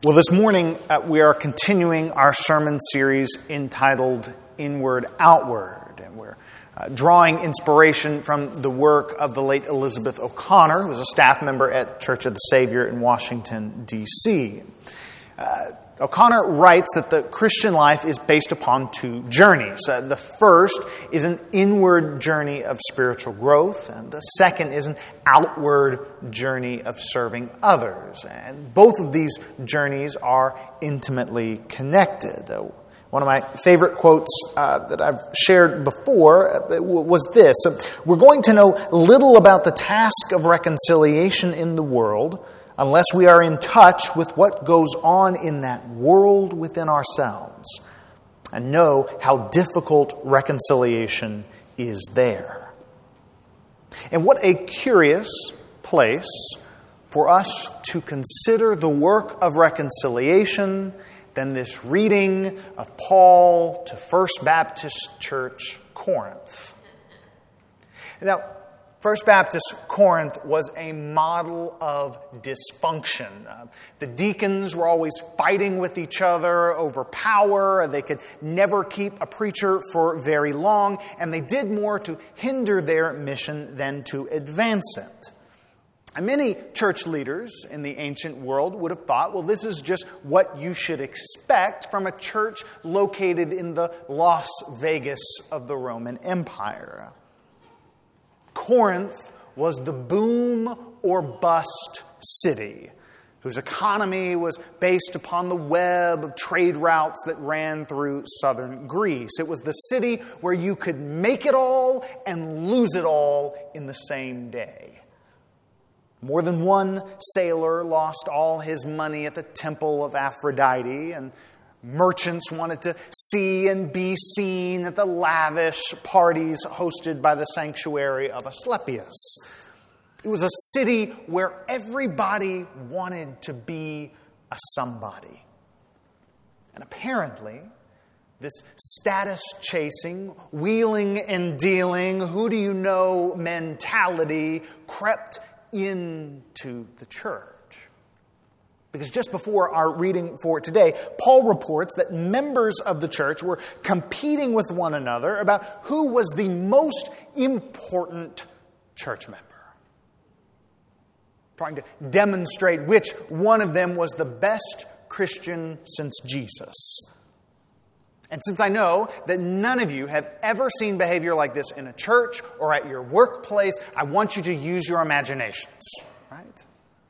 Well, this morning we are continuing our sermon series entitled Inward Outward, and we're drawing inspiration from the work of the late Elizabeth O'Connor, who was a staff member at Church of the Savior in Washington, D.C. O'Connor writes that the Christian life is based upon two journeys. The first is an inward journey of spiritual growth, and the second is an outward journey of serving others. And both of these journeys are intimately connected. One of my favorite quotes that I've shared before was this: "We're going to know little about the task of reconciliation in the world unless we are in touch with what goes on in that world within ourselves and know how difficult reconciliation is there." And what a curious place for us to consider the work of reconciliation than this reading of Paul to First Baptist Church, Corinth. Now, First Baptist Corinth was a model of dysfunction. The deacons were always fighting with each other over power. They could never keep a preacher for very long, and they did more to hinder their mission than to advance it. And many church leaders in the ancient world would have thought, well, this is just what you should expect from a church located in the Las Vegas of the Roman Empire. Corinth was the boom or bust city, whose economy was based upon the web of trade routes that ran through southern Greece. It was the city where you could make it all and lose it all in the same day. More than one sailor lost all his money at the temple of Aphrodite, and merchants wanted to see and be seen at the lavish parties hosted by the sanctuary of Asclepius. It was a city where everybody wanted to be a somebody. And apparently, this status-chasing, wheeling and dealing, who do you know mentality crept into the church. Because just before our reading for today, Paul reports that members of the church were competing with one another about who was the most important church member, trying to demonstrate which one of them was the best Christian since Jesus. And since I know that none of you have ever seen behavior like this in a church or at your workplace, I want you to use your imaginations, right?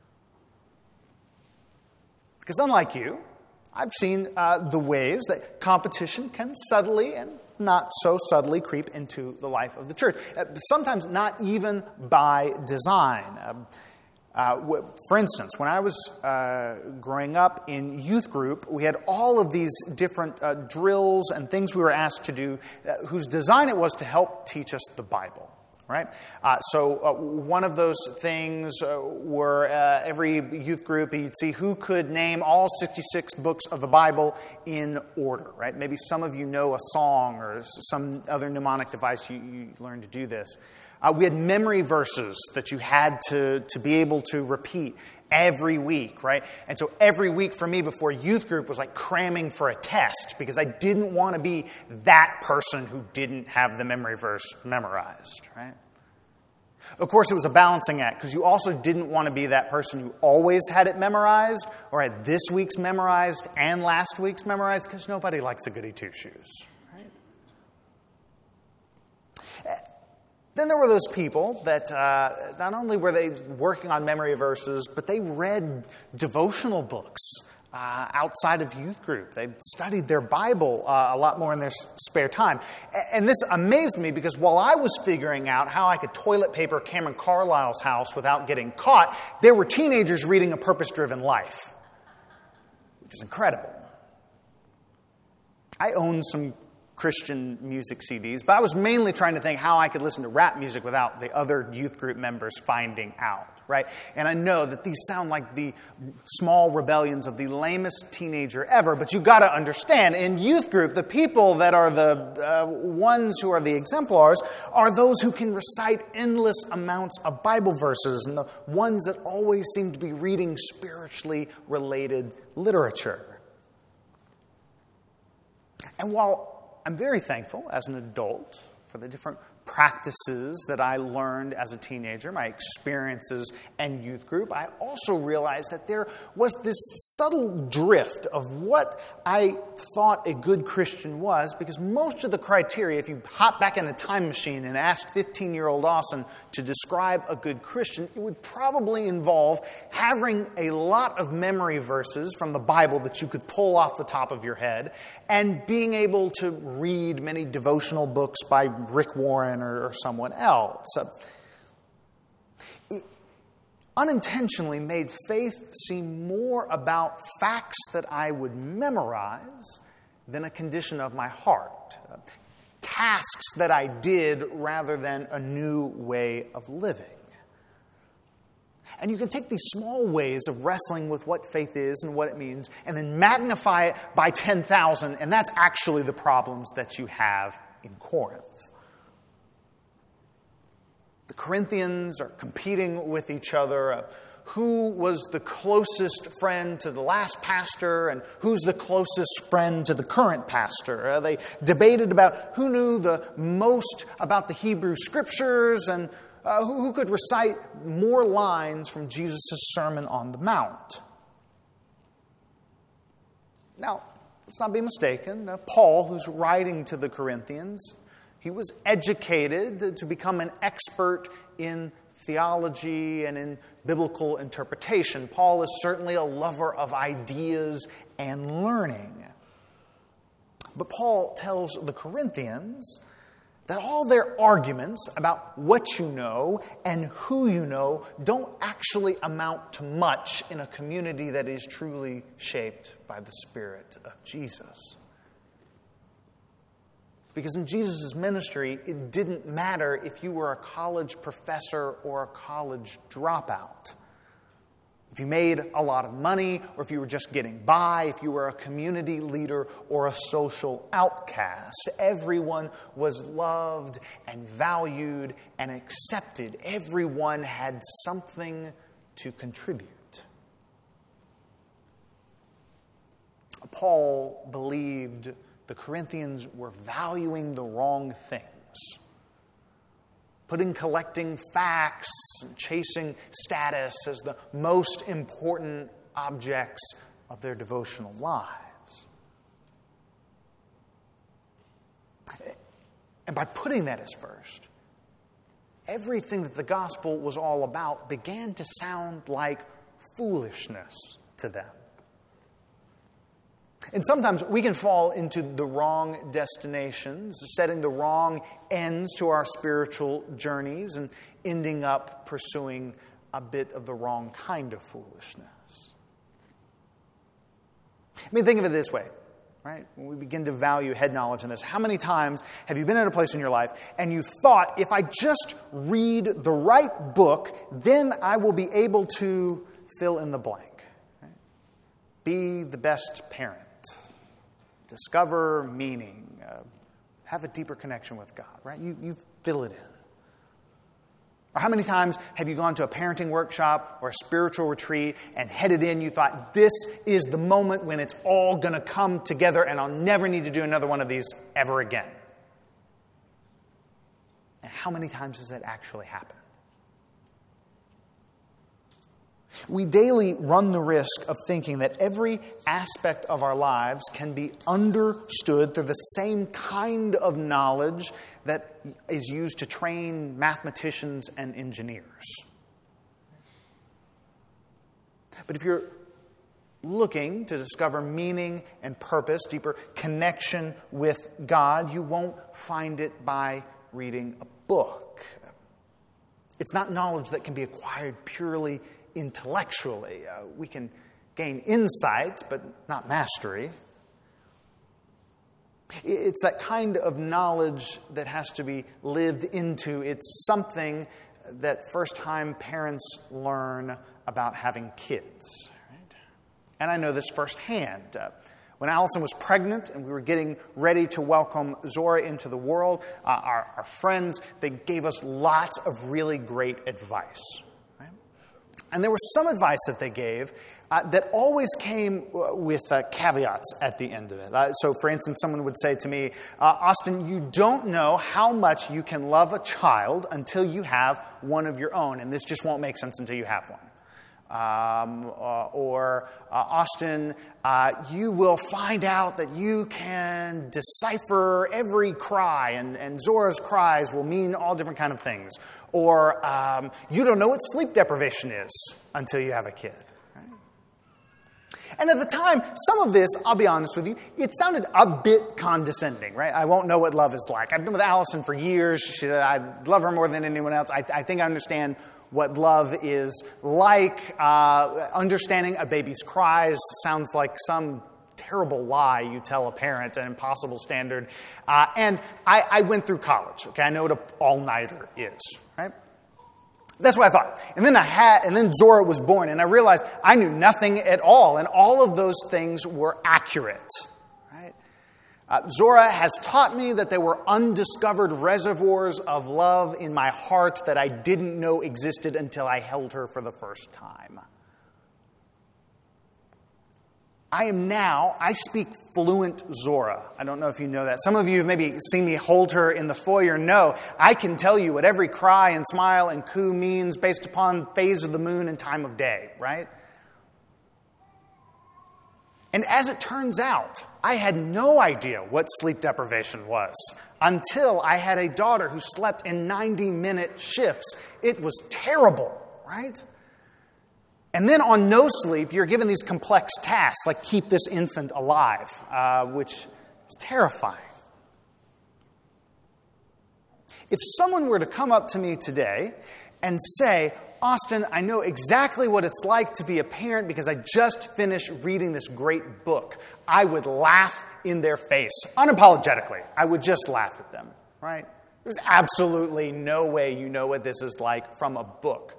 Because unlike you, I've seen the ways that competition can subtly and not so subtly creep into the life of the church. Sometimes not even by design. For instance, when I was growing up in youth group, we had all of these different drills and things we were asked to do whose design it was to help teach us the Bible. Right? So one of those things were every youth group, you'd see who could name all 66 books of the Bible in order. Right? Maybe some of you know a song or some other mnemonic device you learned to do this. We had memory verses that you had to be able to repeat every week, right? And so every week for me before youth group was like cramming for a test because I didn't want to be that person who didn't have the memory verse memorized, right? Of course, it was a balancing act because you also didn't want to be that person who always had it memorized or had this week's memorized and last week's memorized, because nobody likes a goody two-shoes, right? Then there were those people that not only were they working on memory verses, but they read devotional books outside of youth group. They studied their Bible a lot more in their spare time. And this amazed me because while I was figuring out how I could toilet paper Cameron Carlisle's house without getting caught, there were teenagers reading A Purpose-Driven Life, which is incredible. I own some Christian music CDs, but I was mainly trying to think how I could listen to rap music without the other youth group members finding out. right? And I know that these sound like the small rebellions of the lamest teenager ever, but you've got to understand, in youth group, the people that are the ones who are the exemplars are those who can recite endless amounts of Bible verses and the ones that always seem to be reading spiritually related literature. And while I'm very thankful as an adult for the different practices that I learned as a teenager, my experiences and youth group, I also realized that there was this subtle drift of what I thought a good Christian was, because most of the criteria, if you hop back in a time machine and ask 15-year-old Austin to describe a good Christian, it would probably involve having a lot of memory verses from the Bible that you could pull off the top of your head, and being able to read many devotional books by Rick Warren or someone else. It unintentionally made faith seem more about facts that I would memorize than a condition of my heart. Tasks that I did rather than a new way of living. And you can take these small ways of wrestling with what faith is and what it means, and then magnify it by 10,000, and that's actually the problems that you have in Corinth. The Corinthians are competing with each other. Who was the closest friend to the last pastor, and who's the closest friend to the current pastor? They debated about who knew the most about the Hebrew Scriptures, and who could recite more lines from Jesus' Sermon on the Mount. Now, let's not be mistaken. Paul, who's writing to the Corinthians, he was educated to become an expert in theology and in biblical interpretation. Paul is certainly a lover of ideas and learning. But Paul tells the Corinthians that all their arguments about what you know and who you know don't actually amount to much in a community that is truly shaped by the Spirit of Jesus. Because in Jesus' ministry, it didn't matter if you were a college professor or a college dropout. If you made a lot of money, or if you were just getting by, if you were a community leader or a social outcast, everyone was loved and valued and accepted. Everyone had something to contribute. Paul believed the Corinthians were valuing the wrong things, putting collecting facts and chasing status as the most important objects of their devotional lives. And by putting that as first, everything that the gospel was all about began to sound like foolishness to them. And sometimes we can fall into the wrong destinations, setting the wrong ends to our spiritual journeys and ending up pursuing a bit of the wrong kind of foolishness. I mean, think of it this way, right? When we begin to value head knowledge in this, how many times have you been at a place in your life and you thought, if I just read the right book, then I will be able to fill in the blank, right? Be the best parent. Discover meaning, have a deeper connection with God, right? You fill it in. Or how many times have you gone to a parenting workshop or a spiritual retreat and headed in, you thought, this is the moment when it's all going to come together and I'll never need to do another one of these ever again? And how many times does that actually happen? We daily run the risk of thinking that every aspect of our lives can be understood through the same kind of knowledge that is used to train mathematicians and engineers. But if you're looking to discover meaning and purpose, deeper connection with God, you won't find it by reading a book. It's not knowledge that can be acquired purely intellectually. We can gain insight, but not mastery. It's that kind of knowledge that has to be lived into. It's something that first-time parents learn about having kids. Right? And I know this firsthand. When Allison was pregnant and we were getting ready to welcome Zora into the world, our friends, they gave us lots of really great advice. Right? And there was some advice that they gave that always came with caveats at the end of it. So, for instance, someone would say to me, Austin, you don't know how much you can love a child until you have one of your own, and this just won't make sense until you have one. Austin, you will find out that you can decipher every cry, and Zora's cries will mean all different kind of things. Or you don't know what sleep deprivation is until you have a kid. Right? And at the time, some of this, I'll be honest with you, it sounded a bit condescending, right? I won't know what love is like. I've been with Allison for years. She said, I love her more than anyone else. I think I understand what love is like. Understanding a baby's cries sounds like some terrible lie you tell a parent, an impossible standard. And I went through college. Okay, I know what an all-nighter is, right? That's what I thought. And then Zora was born, and I realized I knew nothing at all, and all of those things were accurate. Zora has taught me that there were undiscovered reservoirs of love in my heart that I didn't know existed until I held her for the first time. I speak fluent Zora. I don't know if you know that. Some of you have maybe seen me hold her in the foyer. No, I can tell you what every cry and smile and coo means based upon phase of the moon and time of day, right? And as it turns out, I had no idea what sleep deprivation was until I had a daughter who slept in 90-minute shifts. It was terrible, right? And then on no sleep, you're given these complex tasks like keep this infant alive, which is terrifying. If someone were to come up to me today and say, Austin, I know exactly what it's like to be a parent because I just finished reading this great book, I would laugh in their face, unapologetically. I would just laugh at them, right? There's absolutely no way you know what this is like from a book.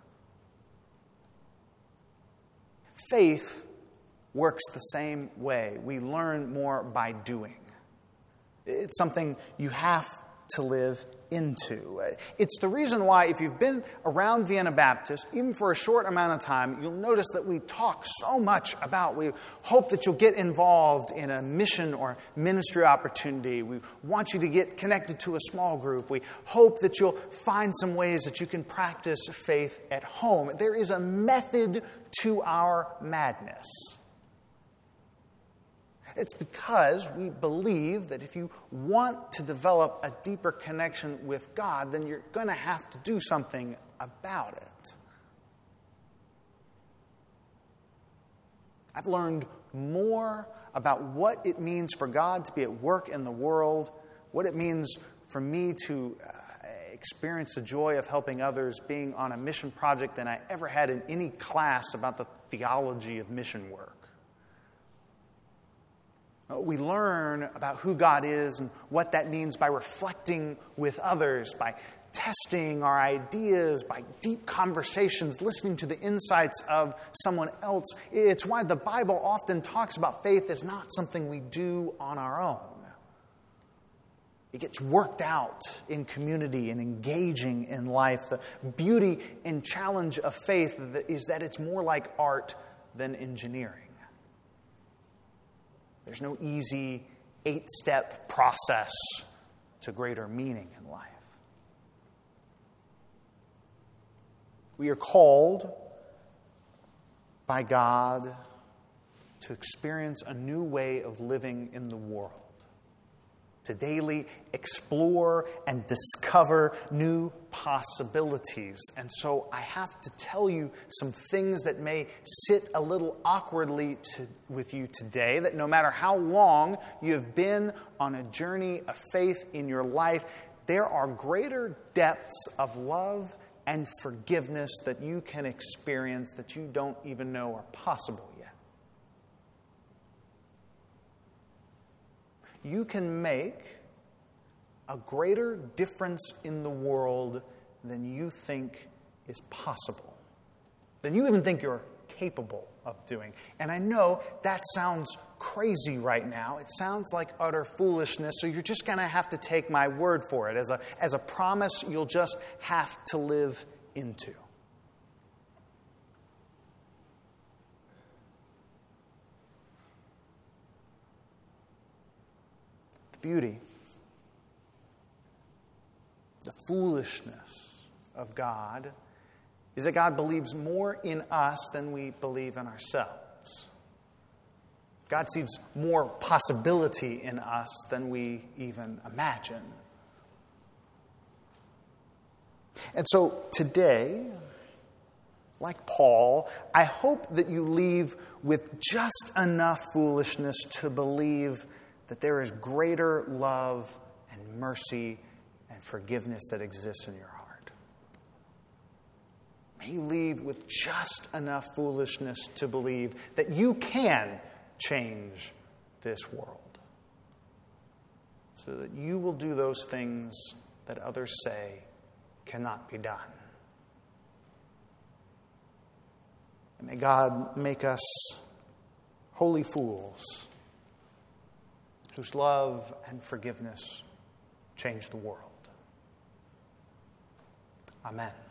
Faith works the same way. We learn more by doing. It's something you have to live into. It's the reason why, if you've been around Vienna Baptist, even for a short amount of time, you'll notice that we talk so much about, we hope that you'll get involved in a mission or ministry opportunity. We want you to get connected to a small group. We hope that you'll find some ways that you can practice faith at home. There is a method to our madness. It's because we believe that if you want to develop a deeper connection with God, then you're going to have to do something about it. I've learned more about what it means for God to be at work in the world, what it means for me to experience the joy of helping others, being on a mission project, than I ever had in any class about the theology of mission work. We learn about who God is and what that means by reflecting with others, by testing our ideas, by deep conversations, listening to the insights of someone else. It's why the Bible often talks about faith as not something we do on our own. It gets worked out in community and engaging in life. The beauty and challenge of faith is that it's more like art than engineering. There's no easy 8-step process to greater meaning in life. We are called by God to experience a new way of living in the world, to daily explore and discover new possibilities. And so I have to tell you some things that may sit a little awkwardly with you today, that no matter how long you have been on a journey of faith in your life, there are greater depths of love and forgiveness that you can experience that you don't even know are possible yet. You can make a greater difference in the world than you think is possible, than you even think you're capable of doing. And I know that sounds crazy right now. It sounds like utter foolishness, so you're just going to have to take my word for it as a promise you'll just have to live into. The beauty, the foolishness of God is that God believes more in us than we believe in ourselves. God sees more possibility in us than we even imagine. And so today, like Paul, I hope that you leave with just enough foolishness to believe that there is greater love and mercy and forgiveness that exists in your heart. May you leave with just enough foolishness to believe that you can change this world, so that you will do those things that others say cannot be done. And may God make us holy fools whose love and forgiveness change the world. Amen.